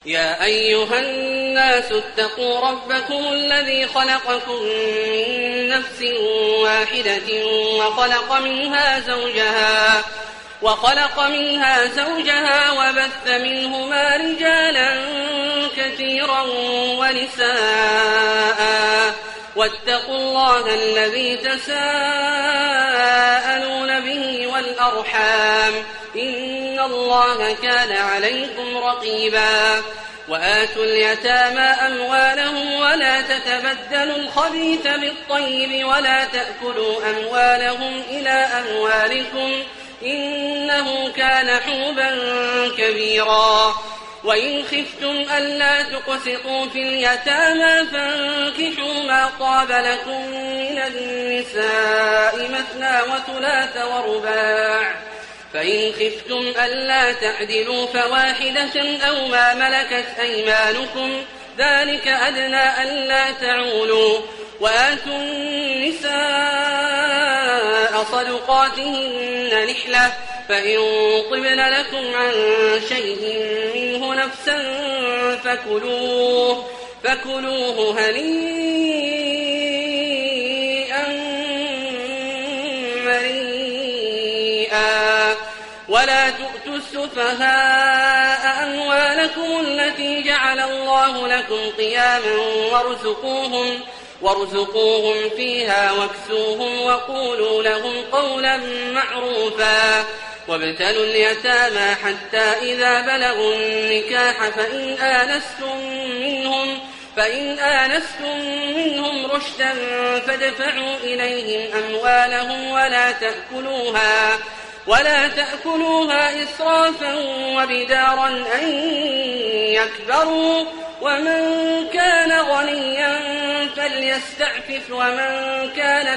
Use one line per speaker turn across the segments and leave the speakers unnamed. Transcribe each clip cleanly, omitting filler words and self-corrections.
يا أيها الناس اتقوا ربكم الذي خلقكم من نفس واحدة وخلق منها زوجها وبث منهما رجالا كثيرا ونساء واتقوا الله الذي تساءلون به والأرحام إن الله كان عليكم رقيبا وآتوا اليتامى أموالهم ولا تتبدلوا الخبيث بالطيب ولا تأكلوا أموالهم إلى أموالكم إنه كان حوبا كبيرا وإن خفتم ألا تقسطوا في اليتامى فانكحوا ما طاب لكم من النساء مثنى وثلاث ورباع فإن خفتم ألا تعدلوا فواحدة أو ما ملكت أيمانكم ذلك أدنى ألا تعولوا وآتوا النساء صدقاتهن نحلة فإن طبن لكم عن شيء منه نفسا فكلوه هنيئا مريئا ولا تؤتوا السفهاء أموالكم التي جعل الله لكم قياما وارزقوهم فيها واكسوهم وقولوا لهم قولا معروفا وابتلوا اليتامى حتى إذا بلغوا النكاح فإن آنستم منهم رشدا فادفعوا إليهم أموالهم ولا تأكلوها إسرافا وبدارا أن يكبروا ومن كان غنيا فليستعفف ومن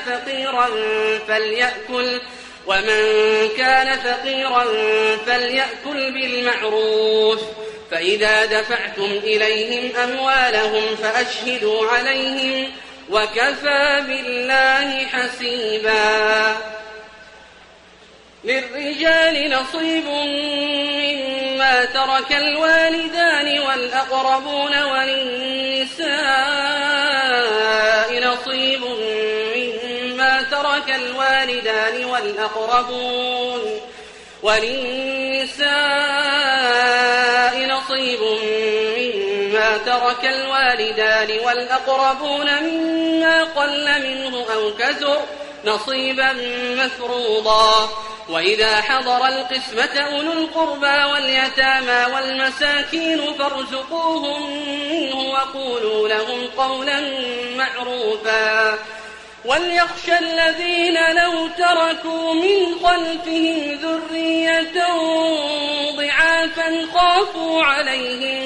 كان فقيرا فليأكل بالمعروف فإذا دفعتم إليهم أموالهم فأشهدوا عليهم وكفى بالله حسيبا للرجال نصيب مما ترك الوالدان والأقربون وللنساء نصيب مما ترك الوالدان والأقربون مما قل منه أو كثر نصيبا مفروضا وإذا حضر القسمة أولو القربى واليتامى والمساكين فارزقوهم منه وقولوا لهم قولا معروفا وليخشى الذين لو تركوا من خلفهم ذرية ضعافا خافوا عليهم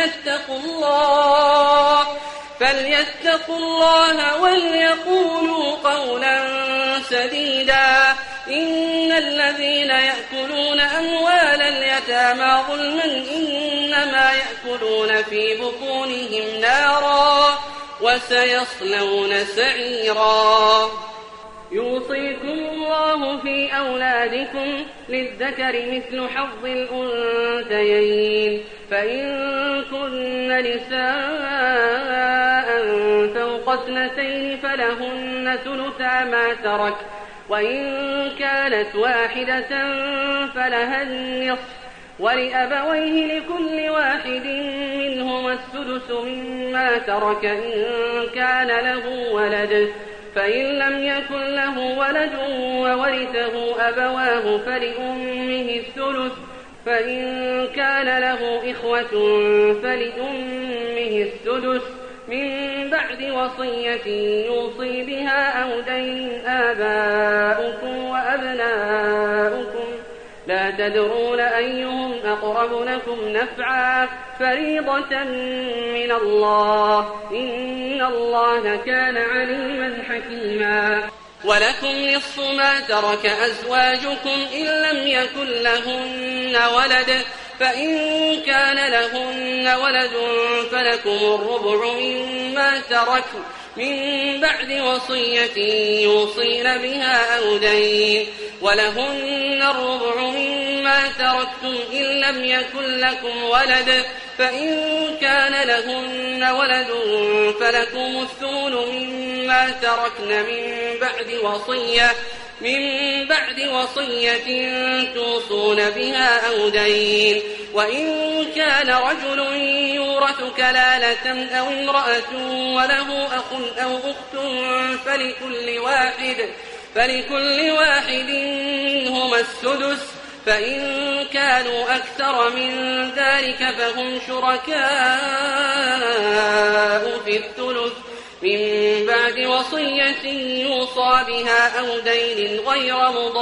فليتقوا الله وليقولوا قولا سديدا إن الذين يأكلون أموال اليتامى ظلما إنما يأكلون في بطونهم نارا وسيصلون سعيرا يوصيكم الله في أولادكم للذكر مثل حظ الأنثيين فإن كن نساء فوق اثنتين فلهن ثلثا ما ترك وإن كانت واحدة فلها النصف ولأبويه لكل واحد منهما السدس مما ترك إن كان له ولد فإن لم يكن له ولد وورثه أبواه فلأمه الثلث فإن كان له إخوة فلأمه السدس من بعد وصية يوصي بها أو دين آباؤكم وأبناؤكم لا تدرون أيهم أقرب لكم نفعا فريضة من الله إن الله كان عليما حكيما ولكم نصف ما ترك أزواجكم إن لم يكن لهن ولد فإن كان لهن ولد فلكم الربع مما تركوا من بعد وصية يوصين بها أو دين ولهن الربع مما تركتم إن لم يكن لكم ولد فإن كان لهن ولد فلكم الثمن مما تركن من بعد وصية توصون بها أو دين. وإن كان رجل يورث كلالة أو امرأة وله أخ أو أخت فلكل واحد منهما السدس، فإن كانوا أكثر من ذلك فهم شركاء في الثلث من بعد وصية يوصى بها أو دين غير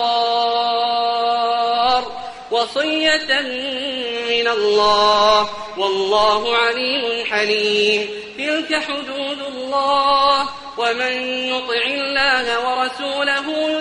مضار، وصية من الله والله عليم حليم. تلك حدود الله، ومن يطع الله ورسوله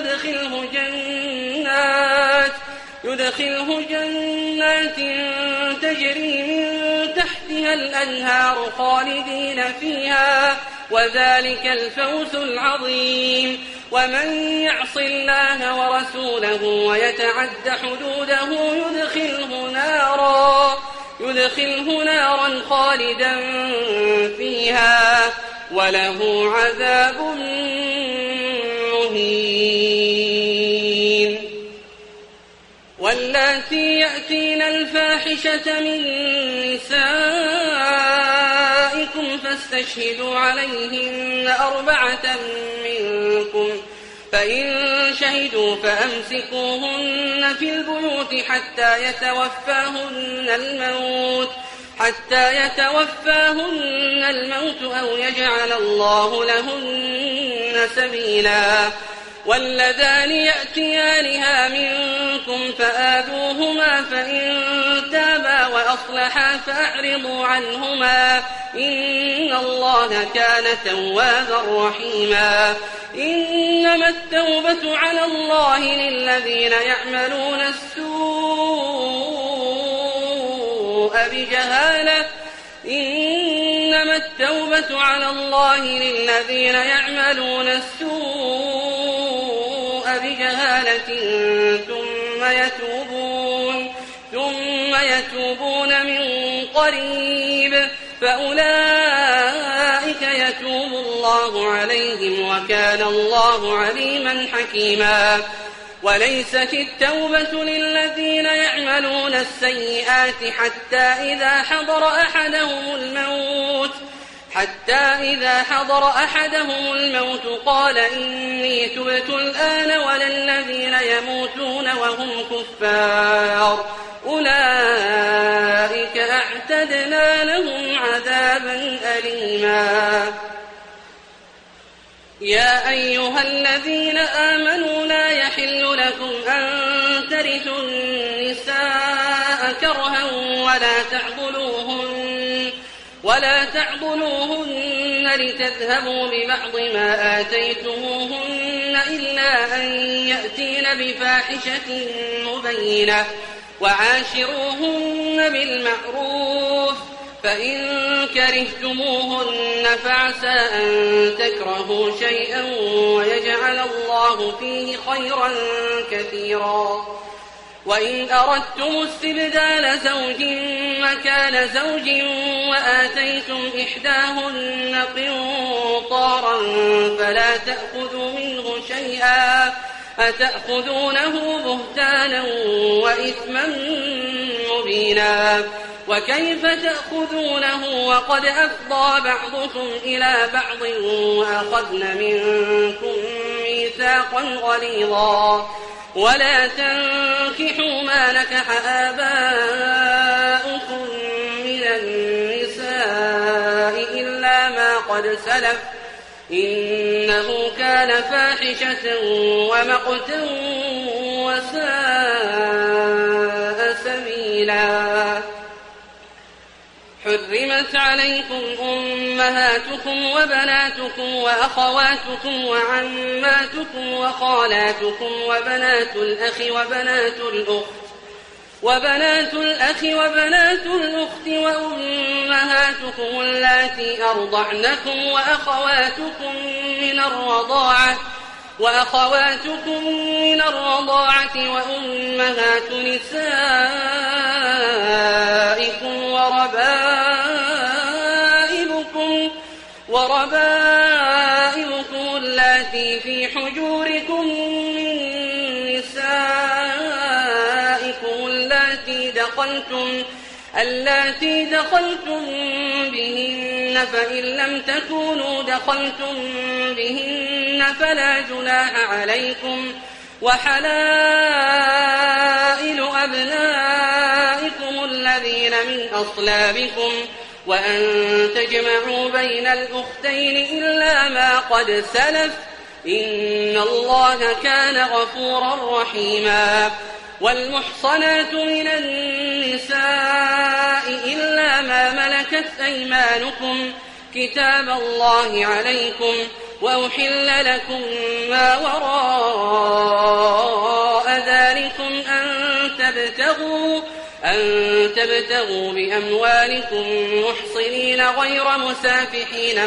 يدخله جنات تجري من تحتها الأنهار خالدين فيها، وذلك الفوز العظيم. ومن يعص الله ورسوله ويتعد حدوده يدخله نارا خالدا فيها وله عذاب مهين. واللاتي يأتين الفاحشة من نسائكم فاستشهدوا عليهن 4 منكم، فإن شهدوا فأمسكوهن في البيوت حتى يتوفاهن الموت أو يجعل الله لهن سبيلا. واللذان يأتيانها منكم فآذوهما، فإن تابا وأصلحا فأعرضوا عنهما، إن الله كان توابا رحيما. إنما التوبة على الله للذين يعملون السوء بجهالة ثم يتوبون من قريب فأولئك يتوب الله عليهم وكان الله عليما حكيما. وليست التوبة للذين يعملون السيئات حتى إذا حضر أحدهم الموت قال إني تبت الآن، ولا الذين يموتون وهم كفار أولئك أعتدنا لهم عذابا أليما. يا أيها الذين آمنوا لا يحل لكم أن ترثوا النساء كرها ولا تعضلوهن لتذهبوا ببعض ما آتيتموهن إلا أن يأتين بفاحشة مبينة، وعاشروهن بالمعروف، فإن كرهتموهن فعسى أن تكرهوا شيئا ويجعل الله فيه خيرا كثيرا. وإن أردتم استبدال زوج مكان زوج وآتيتم إحداهن قنطارا فلا تأخذوا منه شيئا، أتأخذونه بهتانا وإثما مبينا. وكيف تأخذونه وقد أفضى بعضكم إلى بعض وأخذن منكم ميثاقا غليظا. ولا تنكحوا ما نكح آباؤكم من النساء إلا ما قد سلف، إنه كان فاحشة ومقتا وساء سبيلا. حرمت عليكم أمهاتكم وبناتكم وأخواتكم وعماتكم وخالاتكم وبنات الأخ وبنات الأخت وأمهاتكم اللاتي أرضعنكم وأخواتكم من الرضاعة وأخواتكم من الرضاعة وأمهات نسائكم وربائبكم اللاتي في حجوركم من نسائكم اللاتي دخلتم بهن، فإن لم تكونوا دخلتم بهن فلا جناح عليكم، وحلائل أبنائكم الذين من أصلابكم، وأن تجمعوا بين الأختين إلا ما قد سلف، إن الله كان غفورا رحيما. والمحصنات من النساء إلا ما ملكت أيمانكم كتاب الله عليكم، وأحل لكم ما وراء ذلكم أن تبتغوا بأموالكم محصنين غير مسافحين،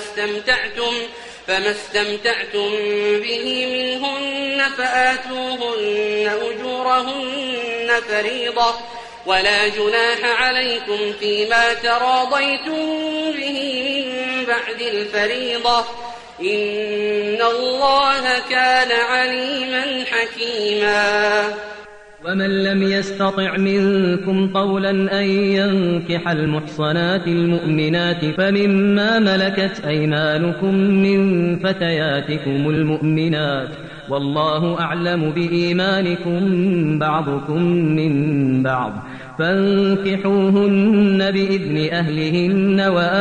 فما استمتعتم به منهن فآتوهن أجورهن فريضة، ولا جناح عليكم فيما تراضيتم به من بعد الفريضة، إن الله كان عليما حكيما.
ومن لم يستطع منكم طولا أن ينكح المحصنات المؤمنات فمما ملكت أيمانكم من فتياتكم المؤمنات، والله أعلم بإيمانكم بعضكم من بعض، فانكحوهن بإذن أهلهن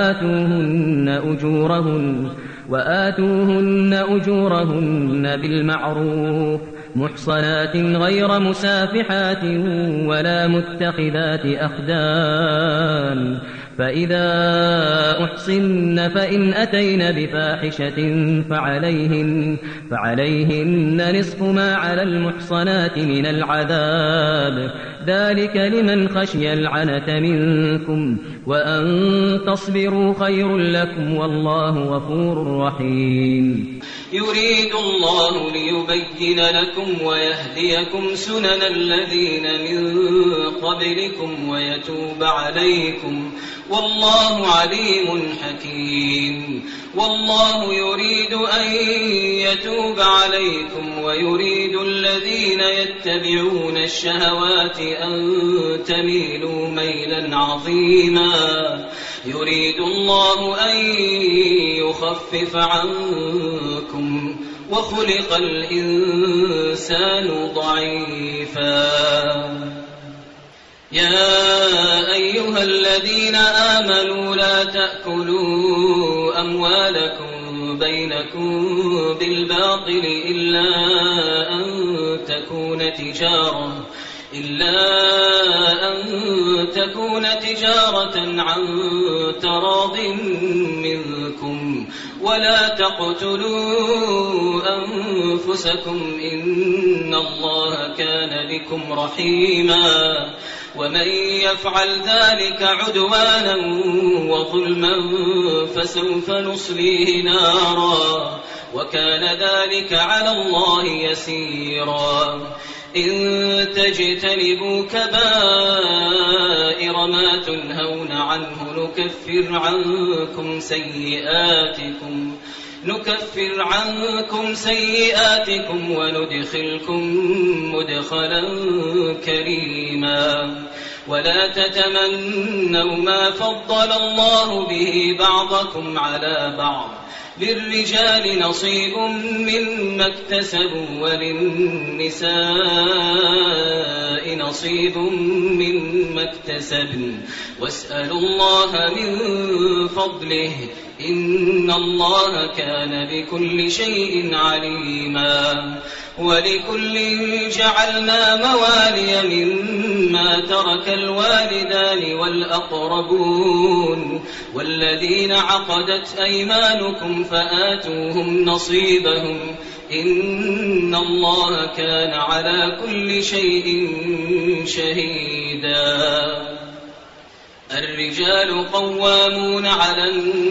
وآتوهن أجورهن بالمعروف، محصنات غير مسافحات ولا متخذات أخدان، فإذا أحصن فإن أتين بفاحشة فعليهن نصف ما على المحصنات من العذاب، ذلك لمن خشي العنة منكم، وأن تصبروا خير لكم، والله غفور رحيم.
يريد الله ليبين لكم ويهديكم سنن الذين من قبلكم ويتوب عليكم، والله عليم حكيم. والله يريد أن يتوب عليكم ويريد الذين يتبعون الشهوات أن تميلوا ميلا عظيما. يريد الله أن يخفف عنكم وخلق الإنسان ضعيفا. يا أيها الذين آمنوا لا تأكلوا أموالكم بينكم بالباطل إلا أن تكون تجارة عن تراض منكم، ولا تقتلوا أنفسكم إن الله كان بكم رحيما. ومن يفعل ذلك عدوانا وظلما فسوف نصليه نارا، وكان ذلك على الله يسيرا. إن تجتنبوا كبائر ما تنهون عنه نكفر عنكم سيئاتكم وندخلكم مدخلا كريما. ولا تتمنوا ما فضل الله به بعضكم على بعض، للرجال نصيب مما اكتسبوا وللنساء نصيب مما اكتسبن، واسألوا الله من فضله إن الله كان بكل شيء عليما. ولكل جعلنا موالي مما ترك الوالدان والأقربون والذين عقدت أيمانكم فآتوهم نصيبهم إن الله كان على كل شيء شهيدا. الرجال قوامون على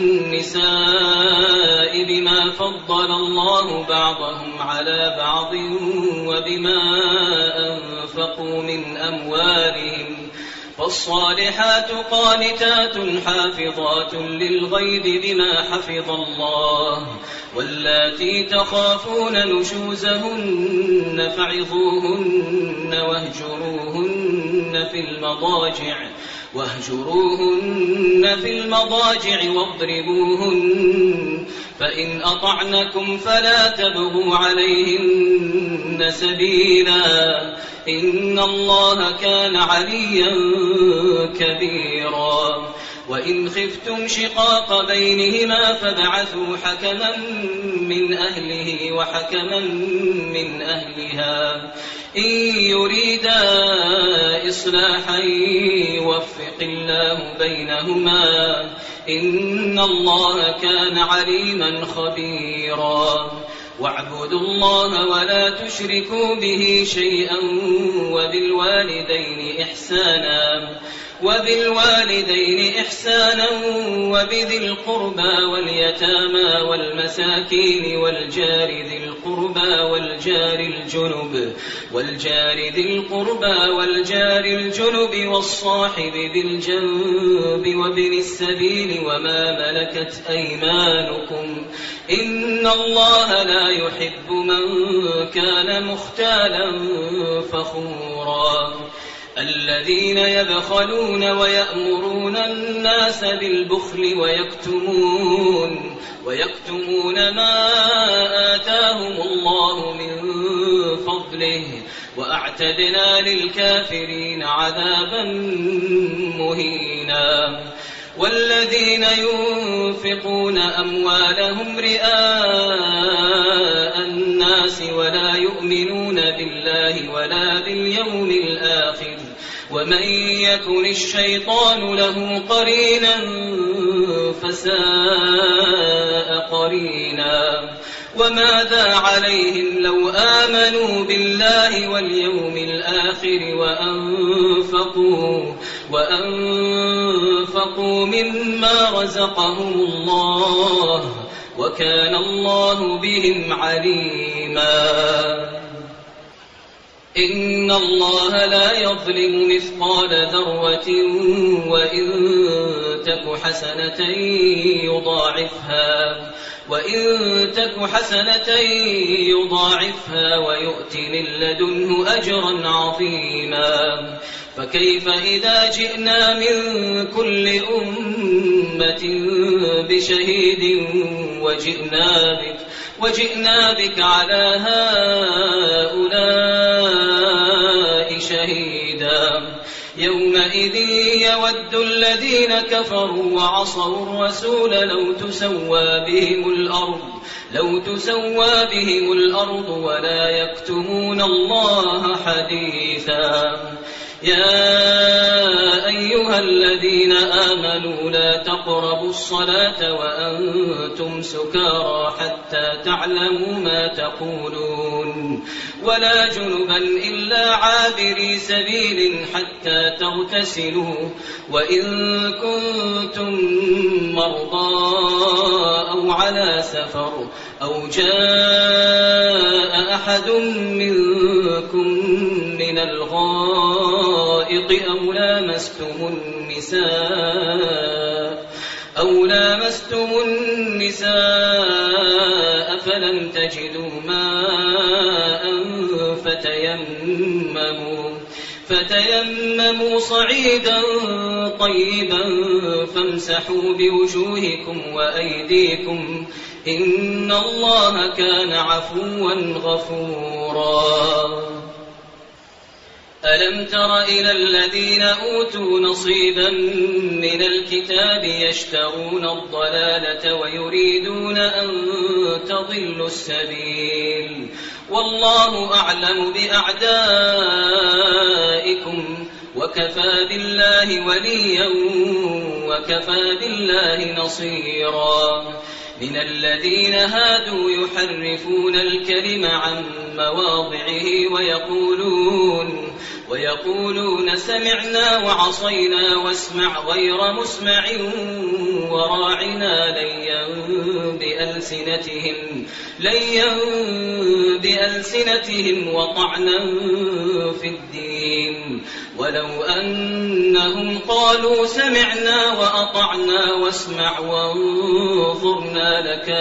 النساء بما فضل الله بعضهم على بعض وبما أنفقوا من أموالهم فالصالحات قانتات حافظات للغيب بما حفظ الله واللاتي تخافون نشوزهن فعظوهن واهجروهن في المضاجع واضربوهن فإن أطعنكم فلا تبغوا عليهن سبيلا إن الله كان عليا كبيرا وإن خفتم شقاق بينهما فابعثوا حكما من أهله وحكما من أهلها إن يريدا إصلاحا يوفق الله بينهما إن الله كان عليما خبيرا واعبدوا الله ولا تشركوا به شيئا وبالوالدين إحسانا وبذي القربى واليتامى والمساكين والجار ذي القربى والجار الجنب والصاحب بالجنب وابن السبيل وما ملكت أيمانكم إن الله لا يحب من كان مختالا فخورا الذين يبخلون ويأمرون الناس بالبخل ويكتمون ما آتاهم الله من فضله وأعتدنا للكافرين عذابا مهينا والذين ينفقون أموالهم رئاء الناس ولا يؤمنون بالله ولا باليوم الآخر ومن يكن الشيطان له قرينا فساء قرينا وماذا عليهم لو آمنوا بالله واليوم الآخر وأنفقوا مما رزقهم الله وكان الله بهم عليما إن الله لا يظلم مثقال ذرة وإن تك حسنة يضاعفها ويؤت من لدنه أجرا عظيما فكيف إذا جئنا من كل أمة بشهيد وجئنا بك على هؤلاء شهيدا يومئذ يود الذين كفروا وعصوا الرسول لو تسوى بهم الأرض ولا يكتمون الله حديثا يا أيها الذين آمنوا لا تقربوا الصلاة وأنتم سكارى حتى تعلموا ما تقولون ولا جنبا إلا عابري سبيل حتى تغتسلوا وإن كنتم مرضى أو على سفر أو جاء أحد منكم من الغائط أو لامستم النساء فلم تجدوا ماء فتيمموا صعيدا طيبا فامسحوا بوجوهكم وأيديكم إن الله كان عفوا غفورا ألم تر إلى الذين أوتوا نصيبا من الكتاب يشترون الضلالة ويريدون أن تضلوا السبيل والله أعلم بأعدائكم وكفى بالله وليا وكفى بالله نصيرا من الذين هادوا يحرفون الكلم عن مواضعه ويقولون سمعنا وعصينا واسمع غير مسمع وراعنا ليا بألسنتهم وطعنا في الدين ولو أنهم قالوا سمعنا وأطعنا واسمع وانظرنا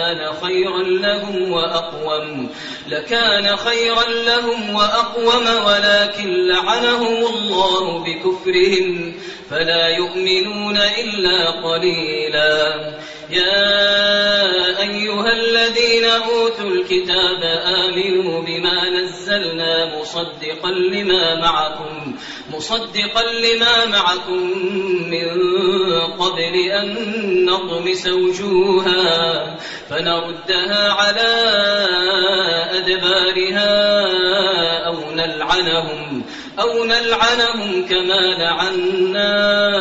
لكان خيرا لهم وأقوم ولكن لعنهم الله بكفرهم فلا يؤمنون إلا قليلا. يا أيها الذين أوتوا الكتاب آمنوا بما نزلنا مصدقا لما معكم من قبل أن نطمس وجوها فنردها على أدبارها أو نلعنهم كما لعنا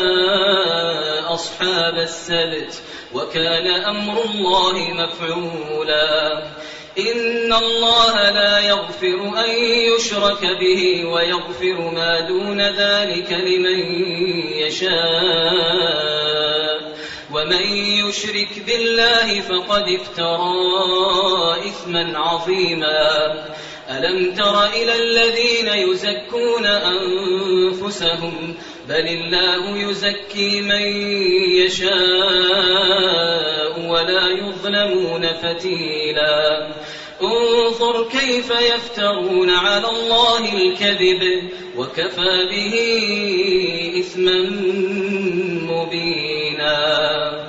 أصحاب السبت وكان أمر الله مفعولا. إن الله لا يغفر أن يشرك به ويغفر ما دون ذلك لمن يشاء ومن يشرك بالله فقد افترى إثما عظيما. ألم تر إلى الذين يزكون أنفسهم بل الله يزكي من يشاء ولا يظلمون فتيلا. انظر كيف يفترون على الله الكذب وكفى به إثما مبينا.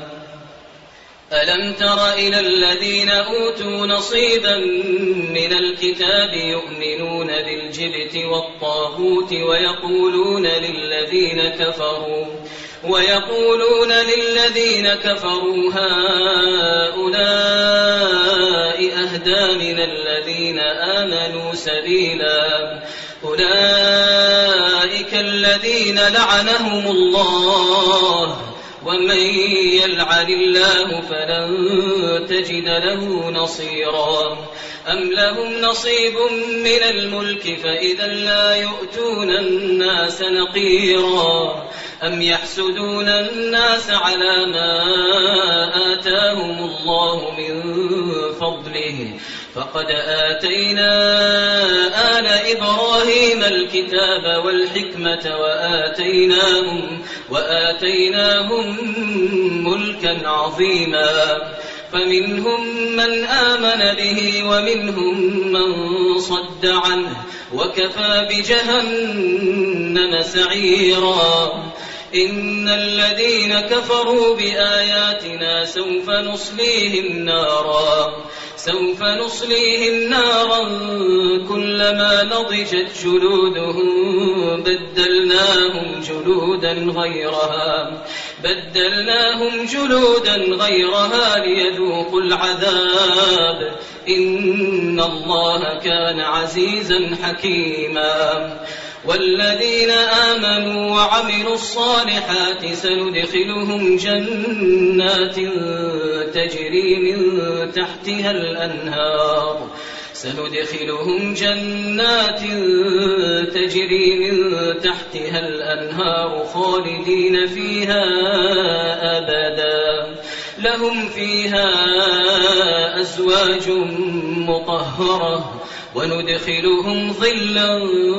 ألم تر إلى الذين أوتوا نصيبا من الكتاب يؤمنون بالجبت والطاغوت ويقولون للذين كفروا هؤلاء أهدى من الذين آمنوا سبيلا. أولئك الذين لعنهم الله ومن يلعن الله فلن تجد له نصيرا. أم لهم نصيب من الملك فإذا لا يؤتون الناس نقيرا. أم يحسدون الناس على ما آتاهم الله من فضله فقد آتينا آل إبراهيم الكتاب والحكمة وآتيناهم ملكا عظيما. فمنهم من آمن به ومنهم من صد عنه وكفى بجهنم سعيرا. إن الذين كفروا بآياتنا سوف نصليهم نارا كلما نضجت جلودهم بدلناهم جلودا غيرها ليذوقوا العذاب إن الله كان عزيزا حكيما. والذين آمنوا وعملوا الصالحات سندخلهم جنات تجري من تحتها الأنهار خالدين فيها أبدا لهم فيها أزواج مطهرة وندخلهم ظلا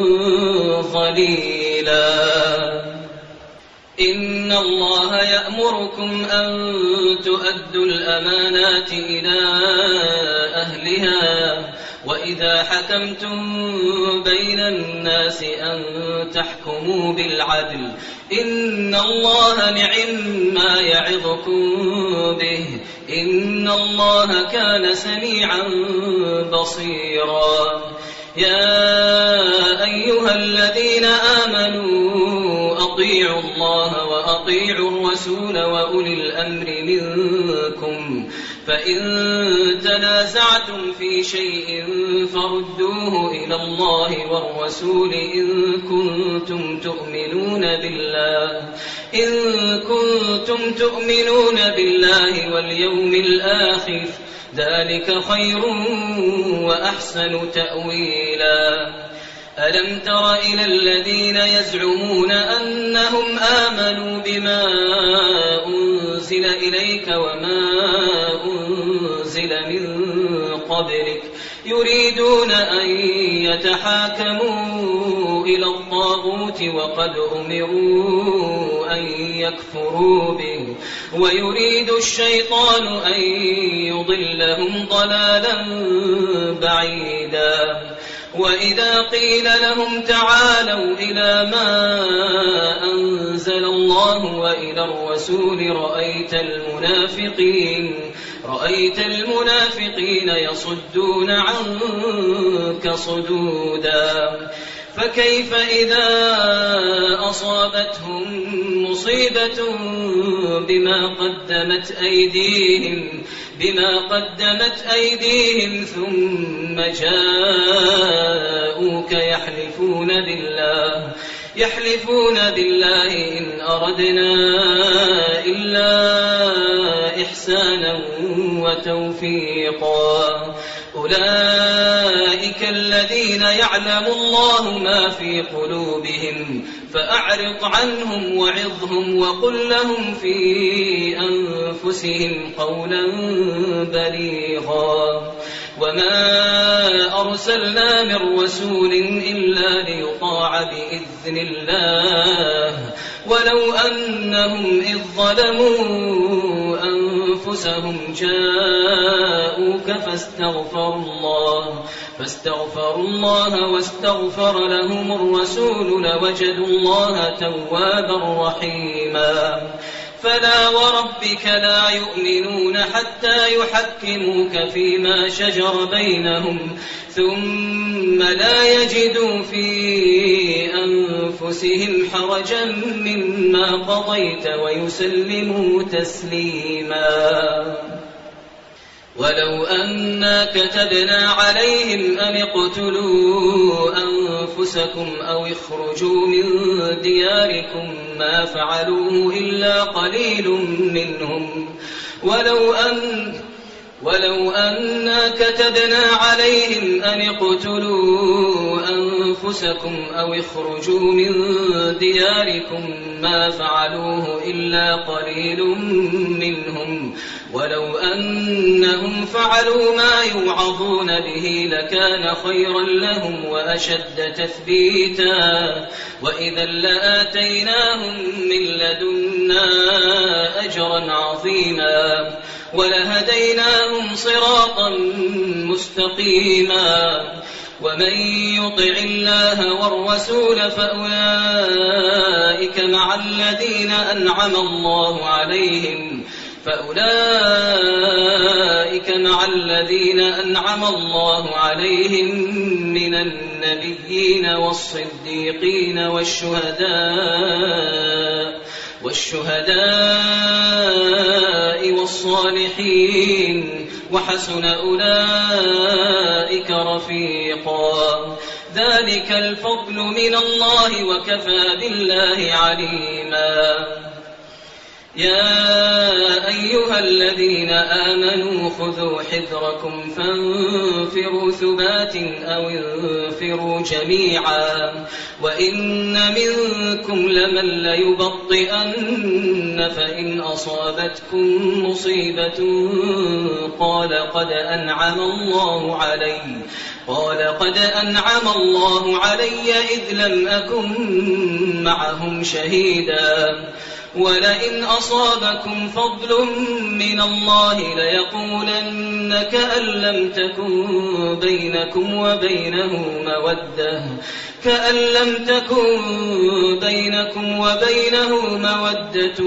ظليلا. إن الله يأمركم أن تؤدوا الأمانات إلى أهلها وإذا حكمتم بين الناس أن تحكموا بالعدل إن الله نعم يعظكم به إن الله كان سميعا بصيرا. يا أيها الذين آمنوا أطيعوا الله وأطيعوا الرسول وأولي الأمر منكم فإن تنازعتم في شيء فردوه إلى الله والرسول إن كنتم تؤمنون بالله واليوم الآخر ذلك خير وأحسن تأويلا. ألم تر إلى الذين يزعمون أنهم آمنوا بما أنزل إليك وما أنزل من قبلك يريدون أن يتحاكموا إلى الطاغوت وقد أمروا أن يكفروا به ويريد الشيطان أن يضلهم ضلالا بعيدا وإذا قيل لهم تعالوا إلى ما أنزل الله وإلى الرسول رأيت المنافقين يصدون عنك صدودا فكيف إذا أصابتهم مصيبة بما قدمت أيديهم ثم جاءوك يحلفون بالله إن أردنا إلا إحسانا وتوفيقا أولئك الذين يعلم الله ما في قلوبهم فأعرض عنهم وعظهم وقل لهم في أنفسهم قولا بليغا وما أرسلنا من رسول إلا ليطاع بإذن الله ولو أنهم إذ ظلموا أنفسهم جاءوك فاستغفروا الله واستغفر لهم الرسول لوجدوا الله توابا رحيما فلا وربك لا يؤمنون حتى يحكموك فيما شجر بينهم ثم لا يجدوا في أنفسهم حرجا مما قضيت ويسلموا تسليما ولو أنا كتبنا عليهم أن اقتلوا أنفسكم أو اخرجوا من دياركم ما فعلوه إلا قليل منهم ولو أنا كتبنا عليهم أن اقتلوا أنفسكم أو اخرجوا من دياركم ما فعلوه إلا قليل منهم ولو أنهم فعلوا ما يوعظون به لكان خيرا لهم وأشد تثبيتا وإذا لآتيناهم من لدنا أجرا عظيما ولهديناهم صراطا مستقيما ومن يطع الله والرسول فأولئك مع الذين أنعم الله عليهم من النبيين والصديقين والشهداء والصالحين وحسن أولئك رفيقا ذلك الفضل من الله وكفى بالله عليما يا أيها الذين آمنوا خذوا حذركم فانفروا ثبات أو انفروا جميعا وإن منكم لمن ليبطئن فإن أصابتكم مصيبة قال قد أنعم الله علي إذ لم أكن معهم شهيدا ولئن أصابكم فضل من الله ليقولن كأن لم تكن بينكم وبينه مودة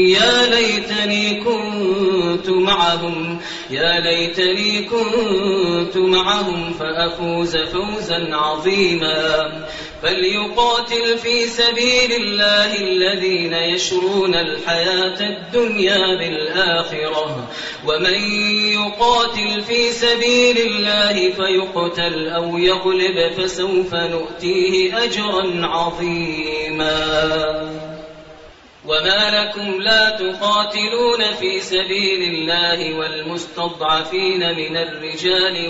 يا ليتني كنت معهم فأفوز فوزا عظيما فليقاتل في سبيل الله الذين يشرون الحياة الدنيا بالآخرة ومن يقاتل في سبيل الله فيقتل أو يغلب فسوف نؤتيه أجرا عظيما وما لكم لا تقاتلون في سبيل الله والمستضعفين من الرجال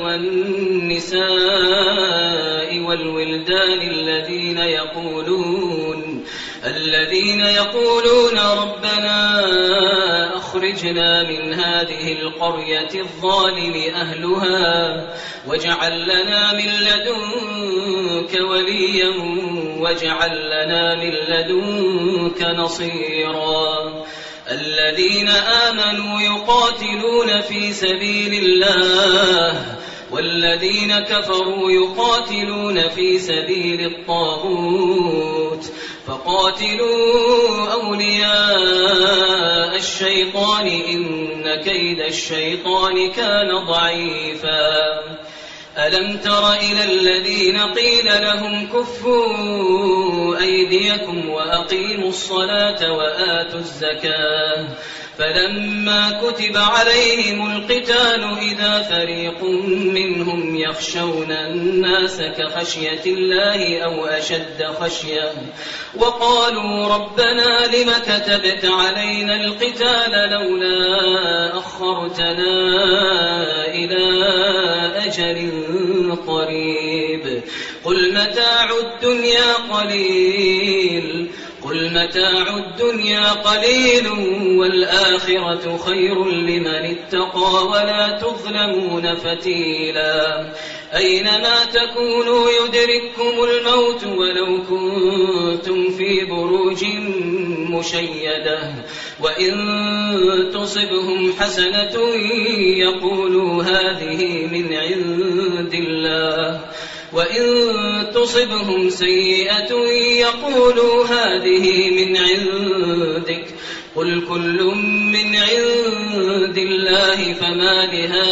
والنساء والولدان الذين يقولون ربنا أخرجنا من هذه القرية الظالم أهلها واجعل لنا من لدنك وليا واجعل لنا من لدنك نصيرا الذين آمنوا يقاتلون في سبيل الله والذين كفروا يقاتلون في سبيل الطاغوت فقاتلوا أولياء الشيطان إن كيد الشيطان كان ضعيفا ألم تر إلى الذين قيل لهم كفوا أيديكم وأقيموا الصلاة وآتوا الزكاة فلما كتب عليهم القتال إذا فريق منهم يخشون الناس كخشية الله أو أشد خشية وقالوا ربنا لم كتبت علينا القتال لولا أخرتنا إلى أجل قريب قل متاع الدنيا قليل والآخرة خير لمن اتقى ولا تظلمون فتيلا أينما تكونوا يدرككم الموت ولو كنتم في بروج مشيدة وإن تصبهم حسنة يقولوا هذه من عند الله وإن تصبهم سيئة يقولوا هذه من عندك قل كل من عند الله فما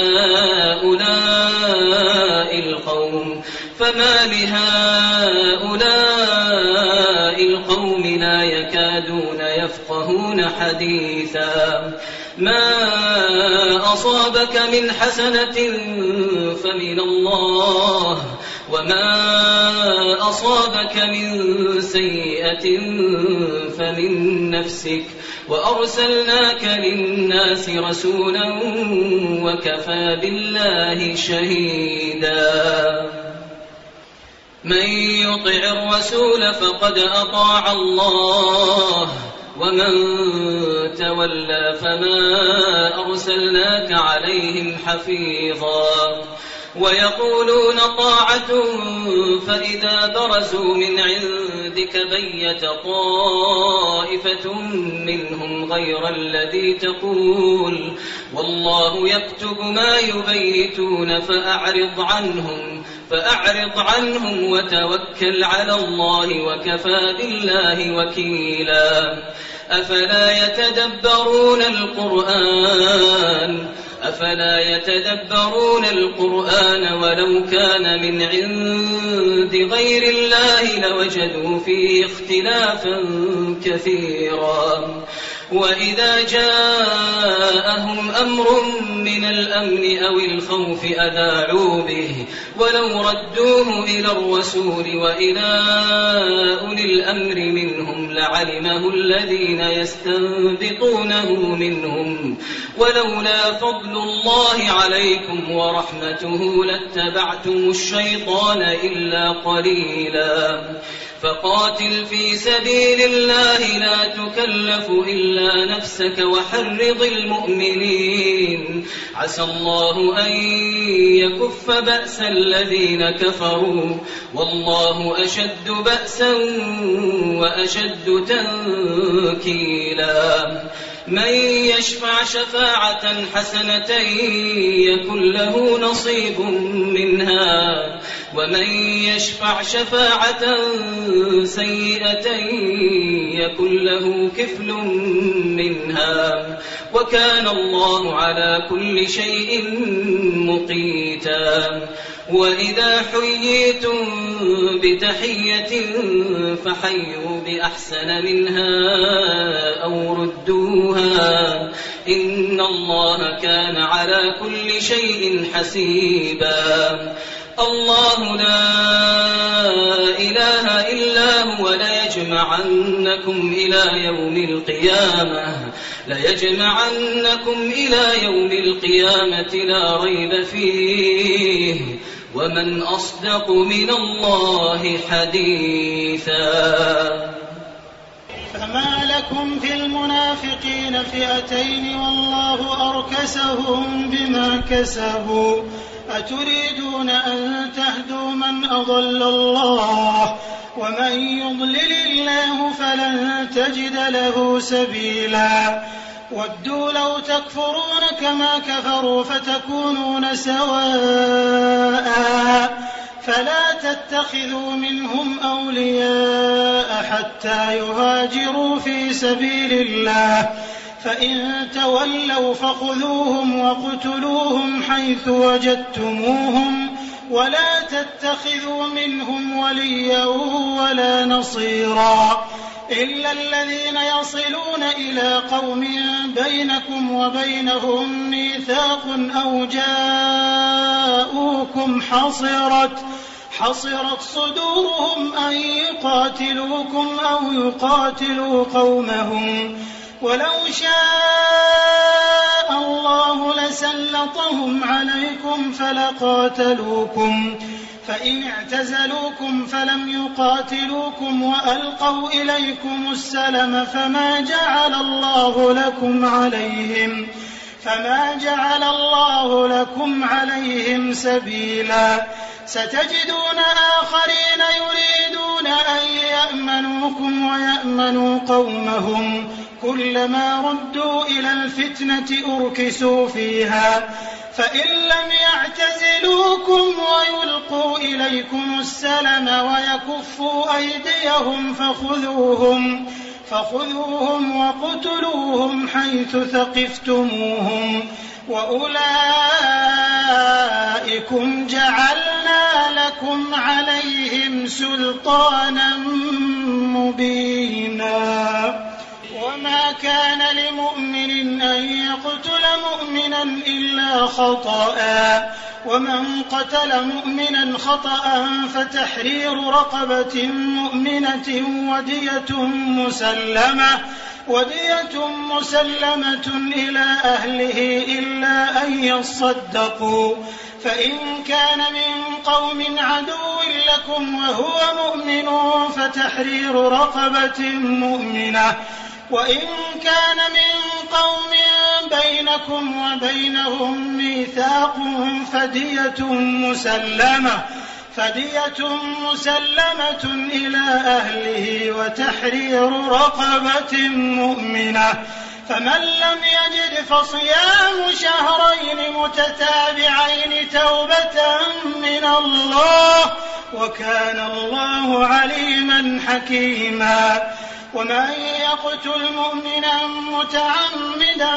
لهؤلاء القوم لا يكادون يفقهون حديثا ما أصابك من حسنة فمن الله وما أصابك من سيئة فمن نفسك وأرسلناك للناس رسولا وكفى بالله شهيدا من يطع الرسول فقد أطاع الله ومن تولى فما أرسلناك عليهم حفيظا ويقولون طاعة فإذا برزوا من عندك بيت طائفة منهم غير الذي تقول والله يكتب ما يبيتون فأعرض عنهم وتوكل على الله وكفى بالله وكيلا أفلا يتدبرون القرآن ولو كان من عند غير الله لوجدوا فيه اختلافا كثيرا وإذا جاءهم أمر من الأمن أو الخوف أذاعوا به ولو ردوه إلى الرسول وإلى أولي الأمر منهم لعلمه الذين يستنبطونه منهم ولولا فضل الله عليكم ورحمته لاتبعتم الشيطان إلا قليلا فقاتل في سبيل الله لا تكلف إلا نفسك وحرض المؤمنين عسى الله أن يكف بأس الذين كفروا والله أشد بأسا وأشد تنكيلا من يشفع شفاعة حسنة يكن له نصيب منها ومن يشفع شفاعة سيئة يكن له كفل منها وكان الله على كل شيء مقيتا وإذا حييتم بتحية فحيوا بأحسن منها أو ردوها إن الله كان على كل شيء حسيبا الله لا إله إلا هو ليجمعنكم إلى يوم القيامة لا ريب فيه ومن أصدق من الله حديثا.
فما لكم في المنافقين فئتين والله أركسهم بما كسبوا أتريدون أن تهدوا من أضل الله ومن يضلل الله فلن تجد له سبيلا ودوا لو تكفرون كما كفروا فتكونون سواء فلا تتخذوا منهم أولياء حتى يهاجروا في سبيل الله فإن تولوا فخذوهم وقتلوهم حيث وجدتموهم ولا تتخذوا منهم وليا ولا نصيرا إلا الذين يصلون إلى قوم بينكم وبينهم ميثاق أو جاءوكم حصرت صدورهم أن يقاتلوكم أو يقاتلوا قومهم ولو شاء الله لسلطهم عليكم فلقاتلوكم فإن اعتزلوكم فلم يقاتلوكم وألقوا إليكم السلم فما جعل الله لكم عليهم سبيلا ستجدون آخرين يريدون أن يأمنوكم ويأمنوا قومهم كلما ردوا إلى الفتنة أركسوا فيها فإن لم يعتزلوكم ويلقوا إليكم السلم ويكفوا أيديهم فخذوهم وقتلوهم حيث ثقفتموهم وأولئكم جعلنا لكم عليهم سلطانا مبينا وما كان لمؤمن أن يقتل مؤمنا إلا خطأ ومن قتل مؤمنا خطأ فتحرير رقبة مؤمنة ودية مسلمة إلى أهله إلا أن يصدقوا فإن كان من قوم عدو لكم وهو مؤمن فتحرير رقبة مؤمنة وإن كان من قوم بينكم وبينهم ميثاق فدية مسلمة إلى أهله وتحرير رقبة مؤمنة فمن لم يجد فصيام شهرين متتابعين توبة من الله وكان الله عليما حكيما ومن يقتل مؤمنا متعمدا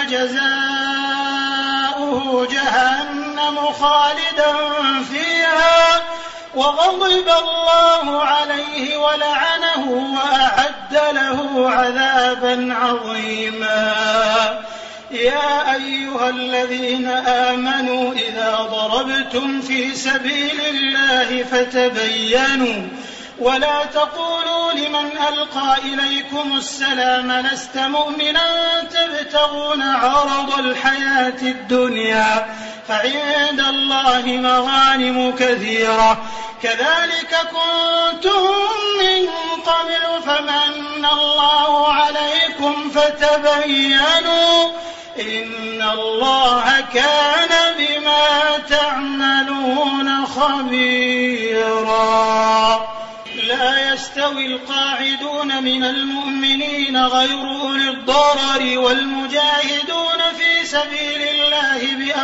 فجزاؤه جهنم خالدا فيها وغضب الله عليه ولعنه وأعد له عذابا عظيما يا أيها الذين آمنوا إذا ضربتم في سبيل الله فتبينوا ولا تقولوا لمن ألقى إليكم السلام لست مؤمنا تبتغون عرض الحياة الدنيا فعند الله مغانم كثيرة كذلك كنتم من قبل فمن الله عليكم فتبينوا إن الله كان بما تعملون خبيرا لا يستوي القاعدون من المؤمنين غير أولي الضرر والمجاهدون في سبيل الله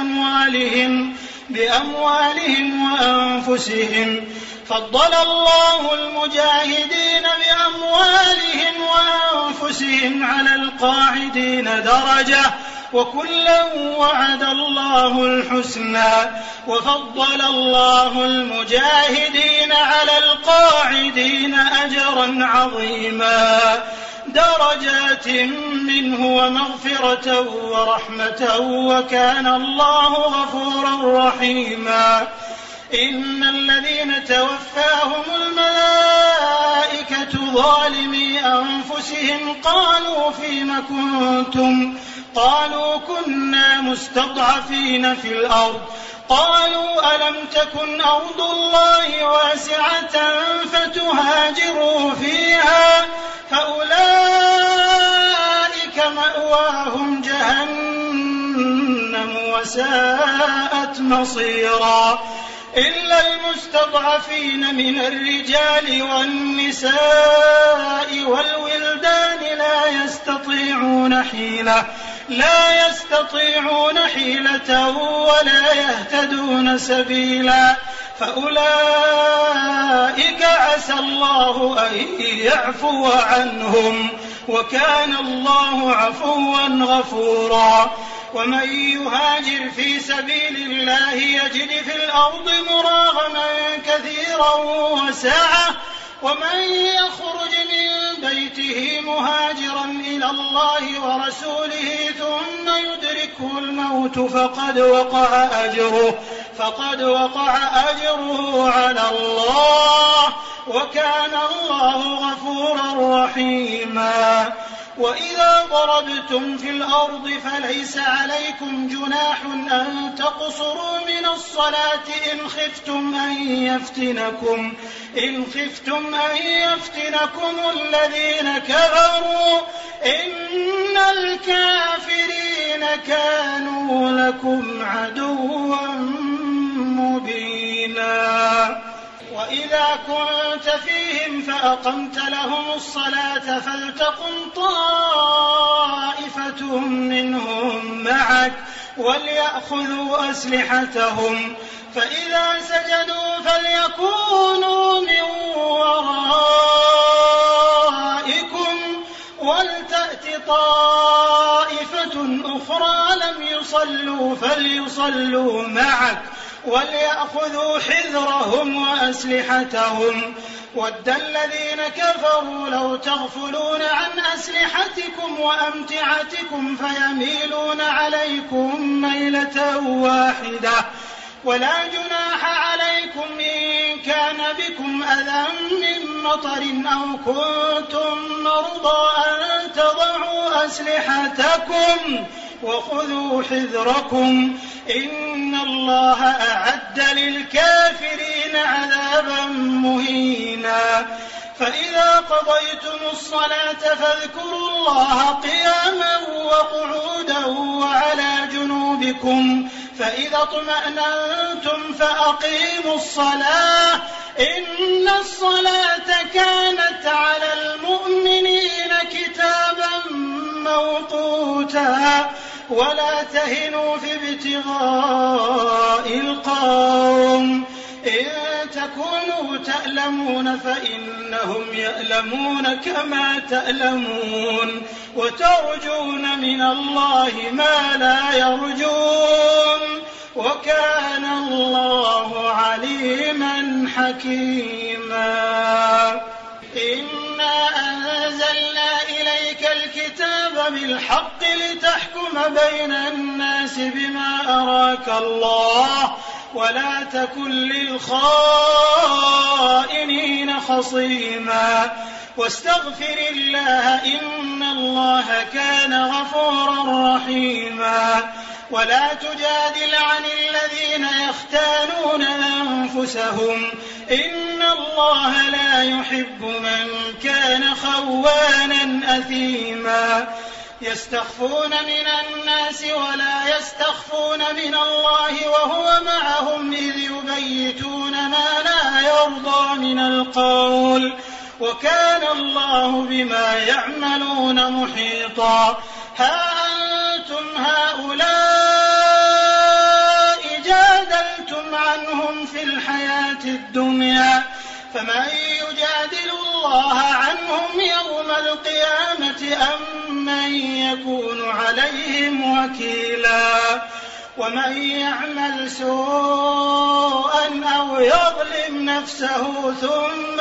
بأموالهم وأنفسهم فضل الله المجاهدين بأموالهم وأنفسهم على القاعدين درجة وكلا وعد الله الحسنى وفضل الله المجاهدين على القاعدين أجرا عظيما درجات منه ومغفرة ورحمة وكان الله غفورا رحيما إن الذين توفاهم الملائكة ظالمي أنفسهم قالوا فيم كنتم قالوا كنا مستضعفين في الأرض قالوا ألم تكن أرض الله واسعة فتهاجروا فيها فأولئك مأواهم جهنم وساءت مصيرا إلا المستضعفين من الرجال والنساء والولدان لا يستطيعون حيلة ولا يهتدون سبيلا فأولئك عسى الله أن يعفو عنهم وكان الله عفوا غفورا ومن يهاجر في سبيل الله يجد في الأرض مراغما كثيرا وسعة ومن يخرج من بيته مهاجرا إلى الله ورسوله ثم يدركه الموت فقد وقع أجره على الله وكان الله غفورا رحيما وإذا ضربتم في الأرض فليس عليكم جناح أن تقصروا من الصلاة إن خفتم أن يفتنكم الذين كفروا إن الكافرين كانوا لكم عدوا مبينا وإذا كنت فيهم فأقمت لهم الصلاة فلتقم طائفة منهم معك وليأخذوا أسلحتهم فإذا سجدوا فليكونوا من ورائكم ولتأت طائفة أخرى لم يصلوا فليصلوا معك وليأخذوا حذرهم وأسلحتهم ود الذين كفروا لو تغفلون عن أسلحتكم وأمتعتكم فيميلون عليكم ميلة واحدة ولا جناح عليكم إن كان بكم أذى من مطر أو كنتم مرضى أن تضعوا أسلحتكم وخذوا حذركم إن الله أعد للكافرين عذابا مهينا فإذا قضيتم الصلاة فاذكروا الله قياما وقعودا وعلى جنوبكم فإذا اطمأننتم فأقيموا الصلاة إن الصلاة كانت على المؤمنين كتابا موقوتا ولا تهنوا في ابتغاء القوم إن تكونوا تألمون فإنهم يألمون كما تألمون وترجون من الله ما لا يرجون وكان الله عليما حكيما إنا أنزلنا إليك الكتاب بالحق لتحكم بين الناس بما أراك الله ولا تكن للخائنين خصيما واستغفر الله إن الله كان غفورا رحيما ولا تجادل عن الذين يختانون أنفسهم إن الله لا يحب من كان خوانا أثيما يستخفون من الناس ولا يستخفون من الله وهو معهم إذ يبيتون ما لا يرضى من القول وكان الله بما يعملون محيطا ها أنتم هؤلاء جادلتم عنهم في الحياة الدنيا فمن يجادل الله عنهم يوم القيامة أم من يكون عليهم وكيلا ومن يعمل سوءا أو يظلم نفسه ثم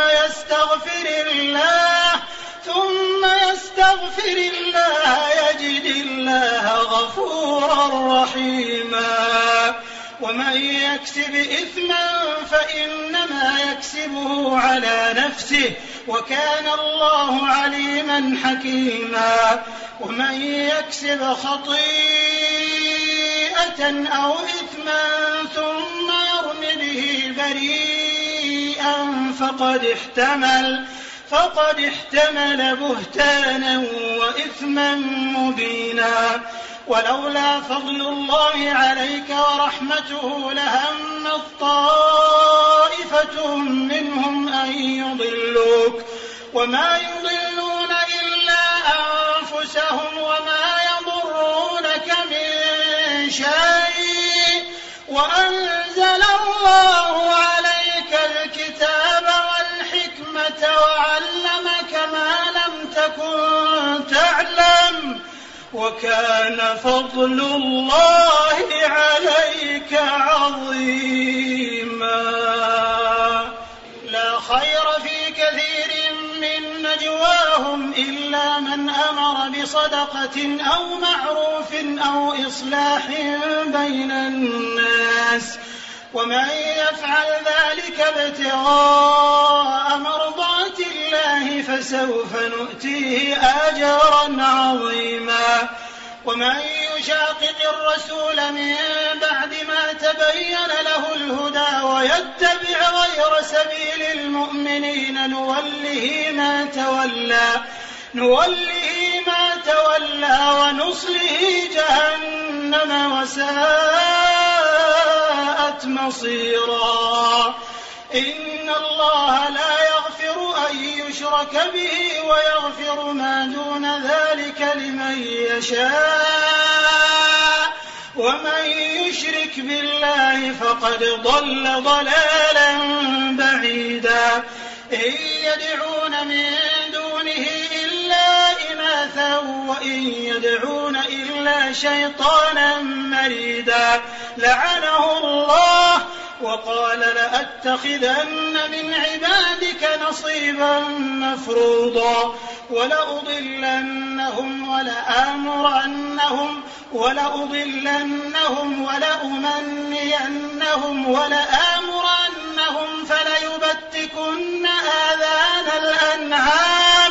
يستغفر الله يجد الله غفورا رحيما ومن ومن يكسب إثما فإنما يكسبه على نفسه وكان الله عليما حكيما. ومن يكسب خطيئة أو إثما ثم يرم به بريئا فقد احتمل بهتانا وإثما مبينا. ولولا فضل الله عليك ورحمته لهمت طائفة منهم أن يضلوك وما يضلون إلا أنفسهم وما يضرونك من شيء وأنزل الله عليك الكتاب والحكمة وعلمك ما لم تكن تعلم وكان فضل الله عليك عظيما. لا خير في كثير من نجواهم إلا من أمر بصدقة أو معروف أو إصلاح بين الناس ومن يفعل ذلك ابتغاء مرضات الله فسوف نؤتيه أجرا عظيما. ومن يشاقق الرسول من بعد ما تبين له الهدى ويتبع غير سبيل المؤمنين نوله ما تولى ونصله جهنم وساءت مصيرا. إن الله لا يغفر أن يشرك به ويغفر ما دون ذلك لمن يشاء ومن يشرك بالله فقد ضل ضلالا بعيدا. إن يدعون من دونه إلا إناثا وإن يدعون إلا شيطانا مريدا لعنه الله وقال لأتخذن من عبادك نصيبا مفروضا ولأضلنهم ولأمنينهم ولآمرنهم فليبتكن آذان الأنعام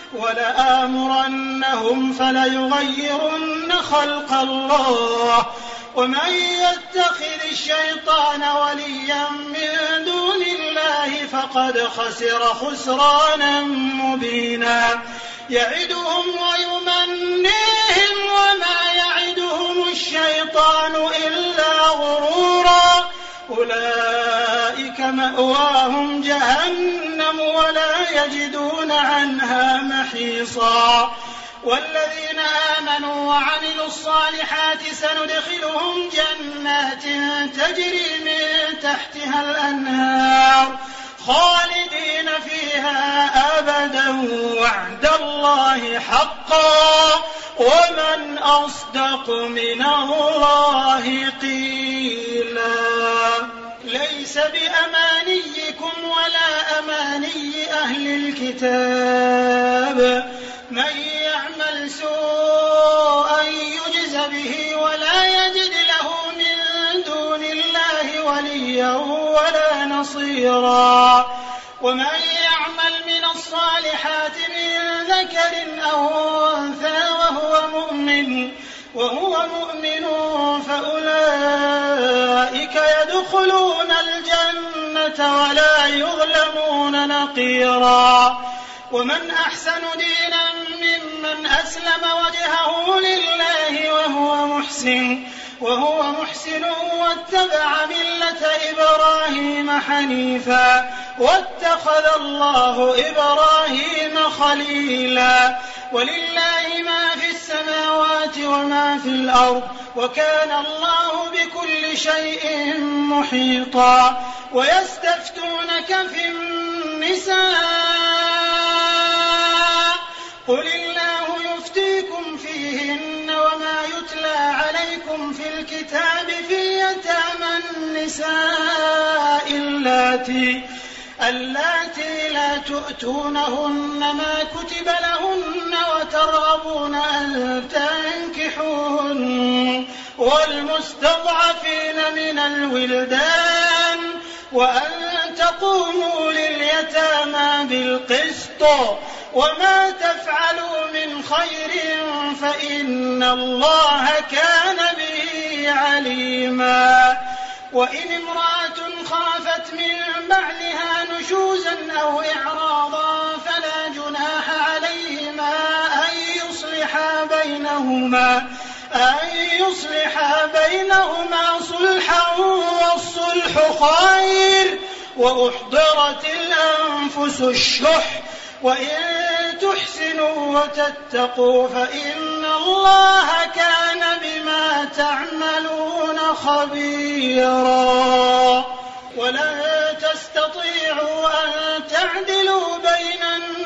ولآمرنهم فليغيرن خلق الله ومن يتخذ الشيطان وليا من دون الله فقد خسر خسرانا مبينا. يعدهم ويمنيهم وما يعدهم الشيطان إلا غرورا. أولئك مأواهم جهنم ولا يجدون عنها محيصا. والذين آمنوا وعملوا الصالحات سندخلهم جنات تجري من تحتها الأنهار خالدين فيها أبدا وعد الله حقا ومن أصدق من الله قيلا. ليس بأمانيكم ولا أماني أهل الكتاب من يعمل سوءا يجز به ولا يجد له من دون الله وليا ولا نصيرا. ومن يعمل من الصالحات من ذكر أو أنثى وهو مؤمن فأولئك يدخلون الجنة ولا يظلمون نقيرا. ومن أحسن دينا ممن أسلم وجهه لله وهو محسن واتبع ملة إبراهيم حنيفا واتخذ الله إبراهيم خليلا. ولله ما في السماوات وما في الأرض وكان الله بكل شيء محيطا. ويستفتونك في النساء قل الله يفتيكم فيهن وما يتلى عليكم في الكتاب في يتامى النساء اللاتي لا تؤتونهن ما كتب لهن وترغبون أن تنكحوهن والمستضعفين من الولدان وأن تقوموا لليتامى بالقسط وما تفعلوا من خير فإن الله كان به عليما. وإن امرأة خافت من بعلها نشوزا أو إعراضا فلا جناح عليهما أن يصلحا بينهما صلحا والصلح خير وأحضرت الأنفس الشح وإن تحسنوا وتتقوا فإن الله كان بما تعملون خبيرا. ولن تستطيعوا أن تعدلوا بين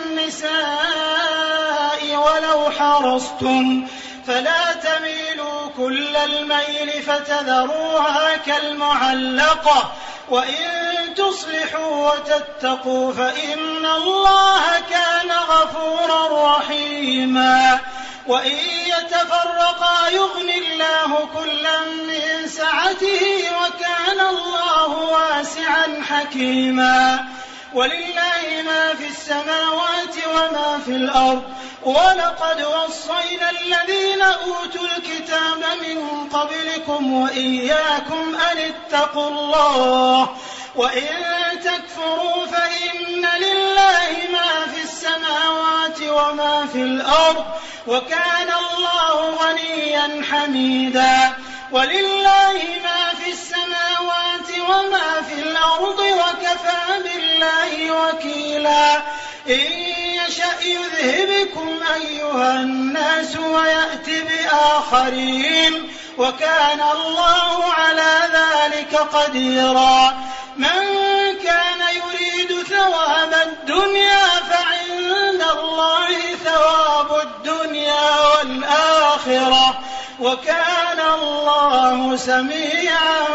النساء ولو حرصتم فلا تميلوا كل الميل فتذروها كالمعلقة وإن تصلحوا وتتقوا فإن الله كان غفورا رحيما. وإن يتفرقا يغن الله كلا من سعته وكان الله واسعا حكيما. ولله ما في السماوات وما في الأرض ولقد وصينا الذين أوتوا الكتاب من قبلكم وإياكم أن اتقوا الله وإن تكفروا فإن لله ما في السماوات وما في الأرض وكان الله غنيا حميدا. ولله ما في السماوات وما في الأرض وكفى بالله وكيلا. إن يشأ يذهبكم أيها الناس ويأت بآخرين وكان الله على ذلك قديرا. من كان يريد ثواب الدنيا فعند الله ثواب الدنيا والآخرة وكان الله سميعا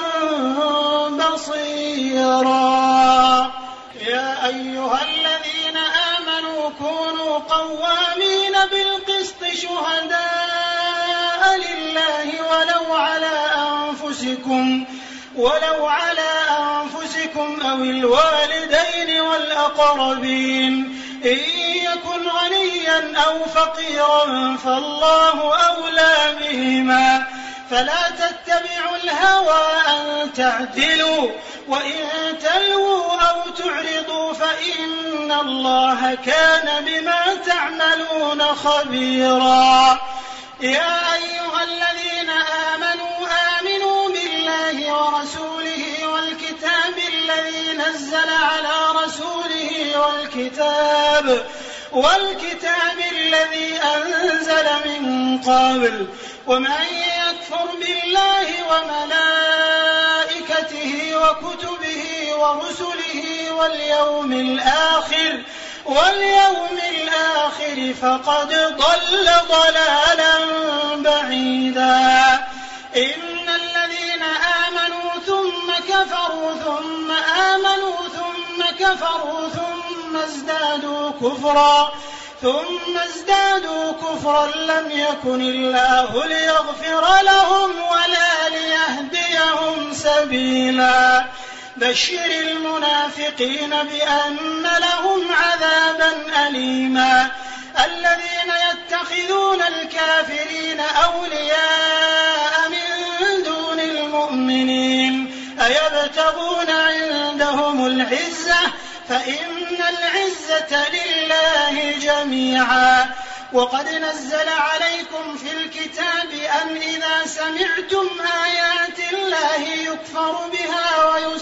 بصيرا. يا أيها الذين آمنوا كونوا قوامين بالقسط شهداء لله ولو على أنفسكم أو الوالدين والأقربين إن يكن غنيا أو فقيرا فالله أولى بهما فلا تتبعوا الهوى أن تعدلوا وإن تلووا أو تعرضوا فإن الله كان بما تعملون خبيرا. يا أيها الذين آمنوا بالله ورسوله والكتاب الذي نزل على رسوله والكتاب الذي أنزل من قبل ومن يكفر بالله وملائكته وكتبه ورسله واليوم الآخر فقد ضل ضلالا بعيدا. إن الذين آمنوا ثم كفروا ثم آمنوا ثم كفروا ثم ازدادوا كفرا لم يكن الله ليغفر لهم ولا ليهديهم سبيلا. بشر المنافقين بأن لهم عذابا أليما. الذين يتخذون الكافرين أولياء من دون المؤمنين أيبتغون عندهم العزة فإن العزة لله جميعا. وقد نزل عليكم في الكتاب أن إذا سمعتم آيات الله يكفر بها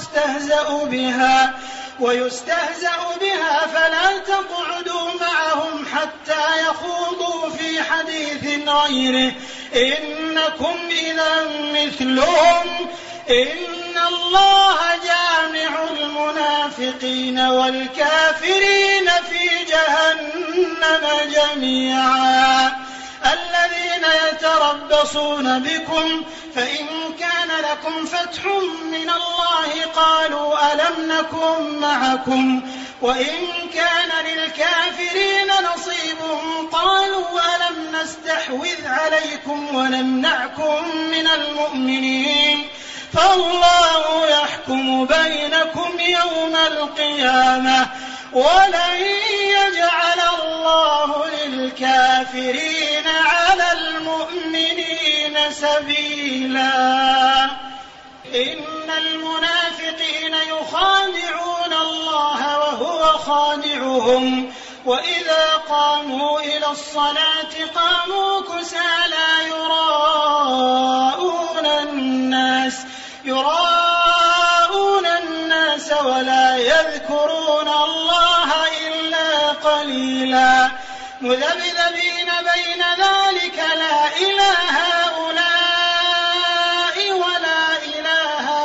ويستهزأ بها فلا تقعدوا معهم حتى يخوضوا في حديث غيره إنكم إذا مثلهم إن الله جامع المنافقين والكافرين في جهنم جميعا. الذين يتربصون بكم فإن كان لكم فتح من الله قالوا ألم نكن معكم وإن كان للكافرين نصيب قالوا ألم نستحوذ عليكم ونمنعكم من المؤمنين فالله يحكم بينكم يوم القيامة ولن يجعل الله للكافرين على المؤمنين سبيلا. إن المنافقين يخادعون الله وهو خادعهم وإذا قاموا إلى الصلاة قاموا كسالى يراءون الناس ولا يذكرون الله إلا قليلا مذبذبين بين ذلك لا إلى هؤلاء ولا إلى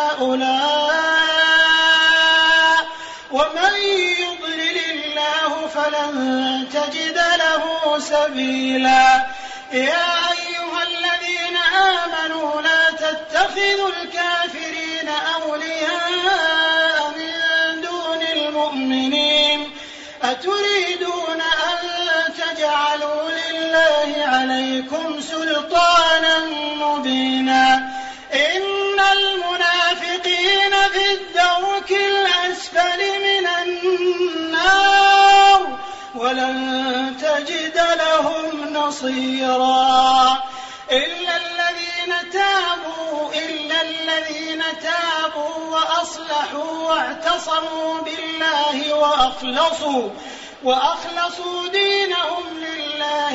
هؤلاء ومن يضلل الله فلن تجد له سبيلا. يا أيها الذين آمنوا لا تتخذوا الكافرين أولياء من دون المؤمنين أتريدون أن تجعلوا لله عليكم سلطانا مبينا. إن المنافقين في الدرك الأسفل من النار ولن تجد لهم نصيرا. إلا الذين تابوا وأصلحوا واعتصموا بالله وأخلصوا دينهم لله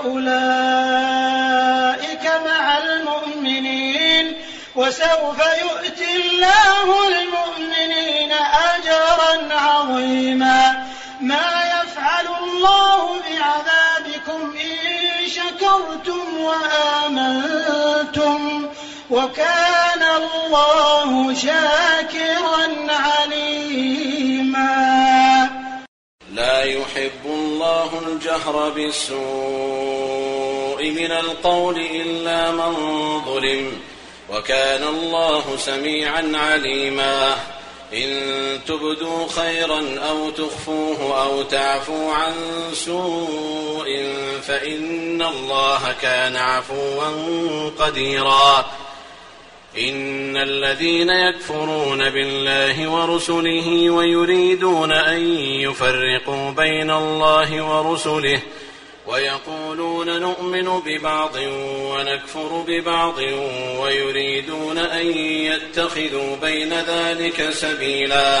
فأولئك مع المؤمنين وسوف يؤتي الله المؤمنين أجرا عظيما. ما يفعل الله بعذابكم إن شكرتم وآمنتم وكان الله شاكرا عليما.
لا يحب الله الجهر بالسوء من القول إلا من ظلم وكان الله سميعا عليما. إن تبدوا خيرا أو تخفوه أو تعفوا عن سوء فإن الله كان عفوا قديرا. إن الذين يكفرون بالله ورسله ويريدون أن يفرقوا بين الله ورسله ويقولون نؤمن ببعض ونكفر ببعض ويريدون أن يتخذوا بين ذلك سبيلا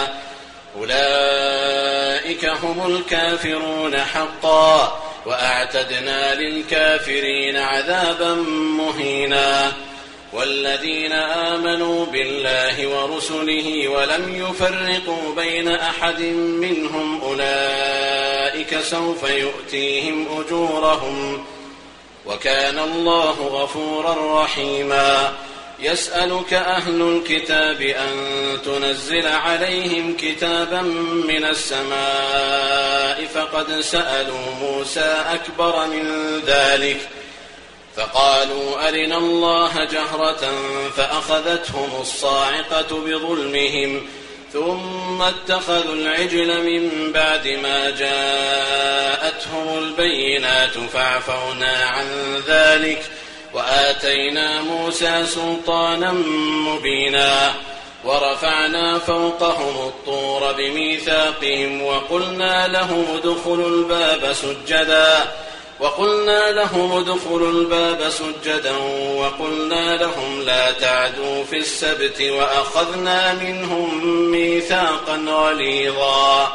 أولئك هم الكافرون حقا وأعتدنا للكافرين عذابا مهينا. والذين آمنوا بالله ورسله ولم يفرقوا بين أحد منهم أولئك سوف يؤتيهم أجورهم وكان الله غفورا رحيما. يسألك أهل الكتاب أن تنزل عليهم كتابا من السماء فقد سألوا موسى أكبر من ذلك فقالوا أرنا الله جهرة فأخذتهم الصاعقة بظلمهم ثم اتخذوا العجل من بعد ما جاءتهم البينات فعفونا عن ذلك وآتينا موسى سلطانا مبينا. ورفعنا فوقهم الطور بميثاقهم وقلنا لهم ادخلوا الباب سجدا وقلنا لهم لا تعدوا في السبت وأخذنا منهم ميثاقا غليظا.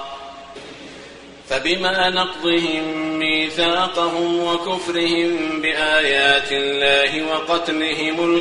فبما نقضهم ميثاقهم وكفرهم بآيات الله وقتلهم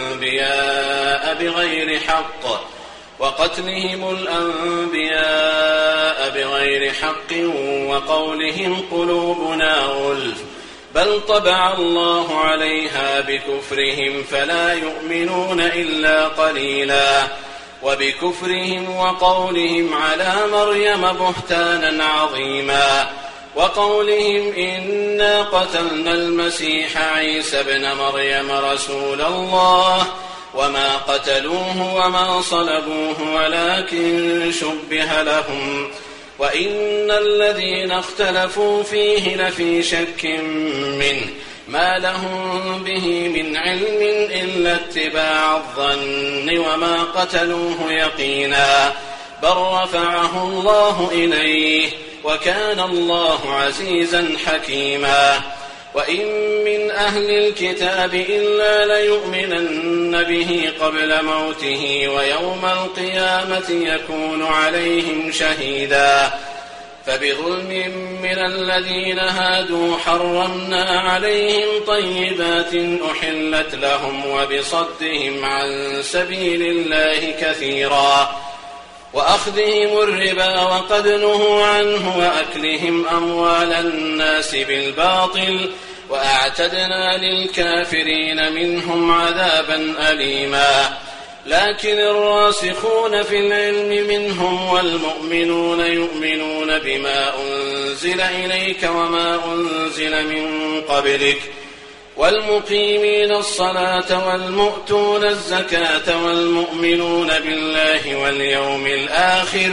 الأنبياء بغير حق وقولهم قلوبنا غلف بل طبع الله عليها بكفرهم فلا يؤمنون إلا قليلا. وبكفرهم وقولهم على مريم بهتانا عظيما وقولهم إنا قتلنا المسيح عيسى ابن مريم رسول الله وما قتلوه وما صلبوه ولكن شبه لهم وإن الذين اختلفوا فيه لفي شك منه ما لهم به من علم إلا اتباع الظن وما قتلوه يقينا بل رفعه الله إليه وكان الله عزيزا حكيما وإن من أهل الكتاب إلا ليؤمنن به قبل موته ويوم القيامة يكون عليهم شهيدا فبظلم من الذين هادوا حرمنا عليهم طيبات أحلت لهم وبصدهم عن سبيل الله كثيرا وأخذهم الربا وقد نهوا عنه وأكلهم أموال الناس بالباطل وأعتدنا للكافرين منهم عذابا أليما لكن الراسخون في العلم منهم والمؤمنون يؤمنون بما أنزل إليك وما أنزل من قبلك والمقيمين الصلاة والمؤتون الزكاة والمؤمنون بالله واليوم الآخر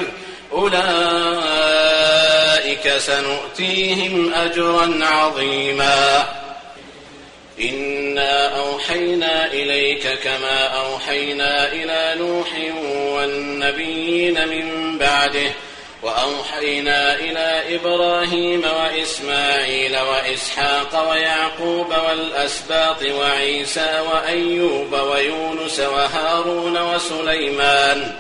أولئك سنؤتيهم أجرا عظيما إنا أوحينا إليك كما أوحينا إلى نوح والنبيين من بعده وأوحينا إلى إبراهيم وإسماعيل وإسحاق ويعقوب والأسباط وعيسى وأيوب ويونس وهارون وسليمان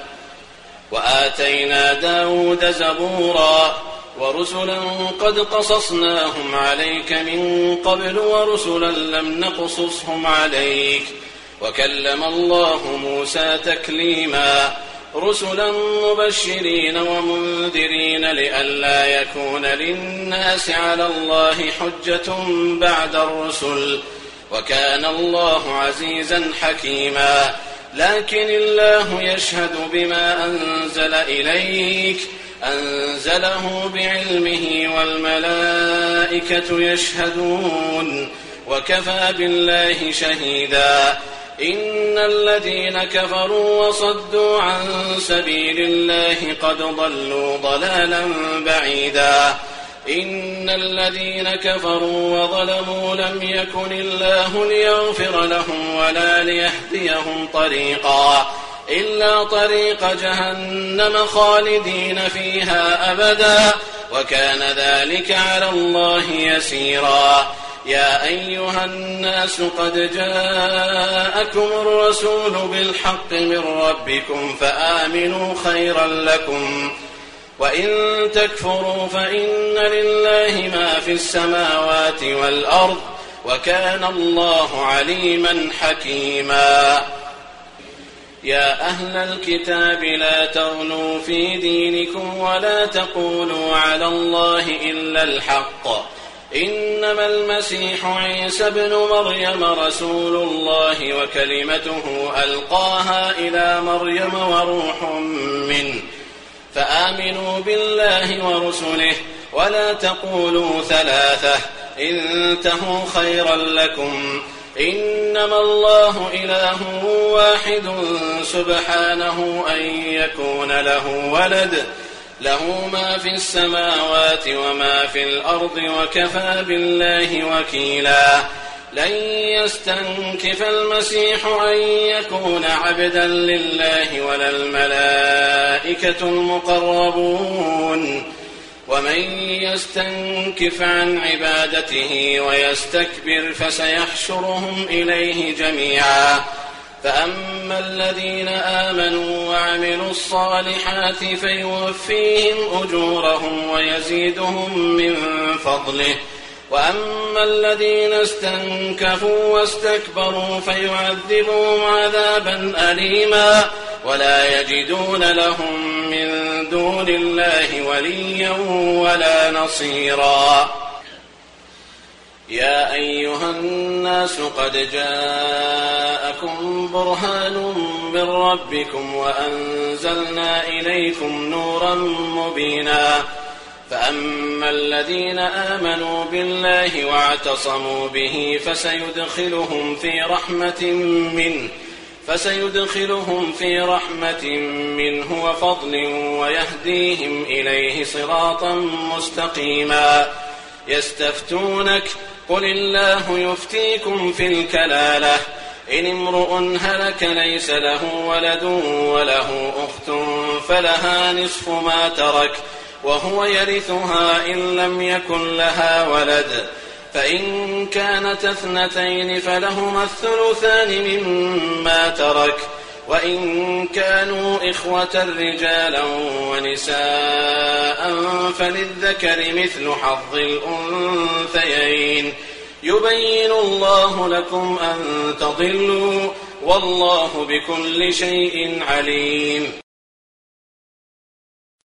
وآتينا داود زبورا ورسلا قد قصصناهم عليك من قبل ورسلا لم نقصصهم عليك وكلم الله موسى تكليما رسلا مبشرين ومنذرين لئلا يكون للناس على الله حجة بعد الرسل وكان الله عزيزا حكيما لكن الله يشهد بما أنزل إليك أنزله بعلمه والملائكة يشهدون وكفى بالله شهيدا إن الذين كفروا وصدوا عن سبيل الله قد ضلوا ضلالا بعيدا إن الذين كفروا وظلموا لم يكن الله ليغفر لهم ولا ليهديهم طريقا إلا طريق جهنم خالدين فيها أبدا وكان ذلك على الله يسيرا يا أيها الناس قد جاءكم الرسول بالحق من ربكم فآمنوا خيرا لكم وإن تكفروا فإن لله ما في السماوات والأرض وكان الله عليما حكيما يا أهل الكتاب لا تغلوا في دينكم ولا تقولوا على الله إلا الحق إنما المسيح عيسى ابن مريم رسول الله وكلمته ألقاها إلى مريم وروح منه فآمنوا بالله ورسله ولا تقولوا ثلاثة انتهوا خيرا لكم إنما الله إله واحد سبحانه أن يكون له ولد له ما في السماوات وما في الأرض وكفى بالله وكيلا لن يستنكف المسيح أن يكون عبدا لله ولا الملائكة المقربون ومن يستنكف عن عبادته ويستكبر فسيحشرهم إليه جميعا فأما الذين آمنوا وعملوا الصالحات فيوفيهم أجورهم ويزيدهم من فضله وأما الذين استنكفوا واستكبروا فيعذبهم عذابا أليما ولا يجدون لهم من دون الله وليا ولا نصيرا يا أيها الناس قد جاءكم برهان من ربكم وأنزلنا إليكم نورا مبينا فأما الذين آمنوا بالله واعتصموا به فسيدخلهم في رحمة منه فسيدخلهم في رحمة منه وفضل ويهديهم إليه صراطا مستقيما. يستفتونك قل الله يفتيكم في الكلالة إن امرؤ هلك ليس له ولد وله أخت فلها نصف ما ترك وهو يرثها إن لم يكن لها ولد، فإن كانت اثنتين فلهما الثلثان مما ترك، وإن كانوا إخوة رجالا ونساء فللذكر مثل حظ الأنثيين. يبين الله لكم أن تضلوا والله بكل شيء عليم.